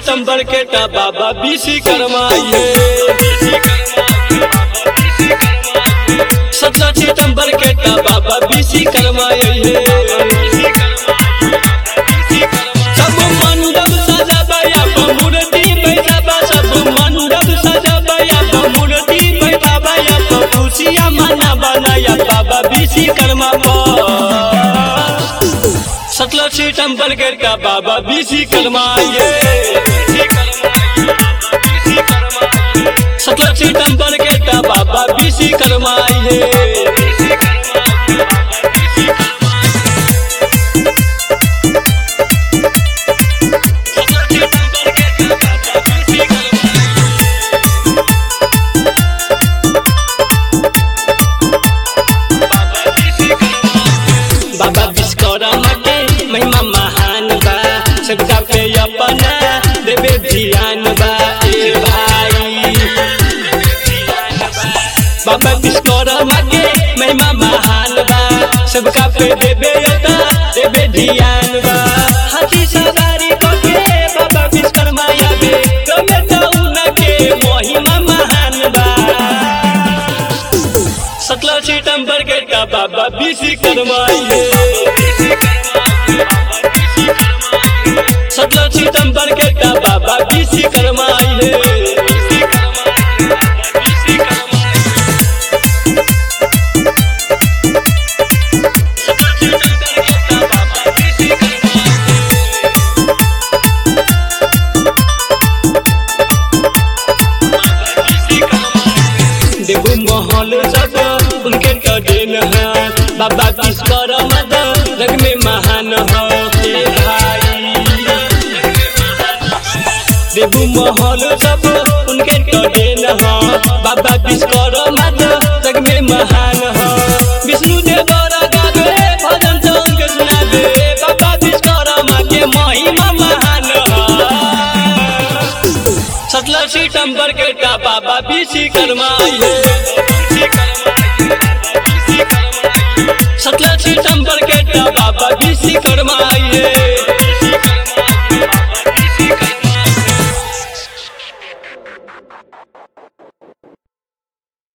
सितंबर के टा बाबा विश्वकर्मा ये 17 सितंबर के टा बाबा विश्वकर्मा ये सब मंडप सजाबया मूर्ति बैठाबा सब मंडप सजाबया मूर्ति बैठाबया खुशियां मना बनाया बाबा विश्वकर्मा 17 सितंबर के टा बाबा विश्वकर्मा ये 17 सितंबर के टा बाबा विश्वकर्मा ये बाबा विश्वकर्मा के महिमा महान बा सबका पे अपना देवे ध्यान बा ए भाई बाबा विश्वकर्मा के महिमा महान बा सबका पे देवे ध्यान बा हाथी सवारी करके बाबा विश्वकर्मा आवे कमे तो उनके महिमा महान बा 17 सितंबर के टा बाबा विश्वकर्मा ये 17 सितंबर के टा बाबा विश्वकर्मा ये देवो महल सब उनके देन है बाबा विश्वकर्मा जग में महान है भाई देवो महल सब उनके देन है बाबा विश्वकर्मा जग में महान है विष्णु देव गावे भजन संग सुनावे बाबा विश्वकर्मा के महिमा महान है 17 सितंबर के टा बाबा विश्वकर्मा ये 17 सितंबर के टा बाबा विश्वकर्मा ये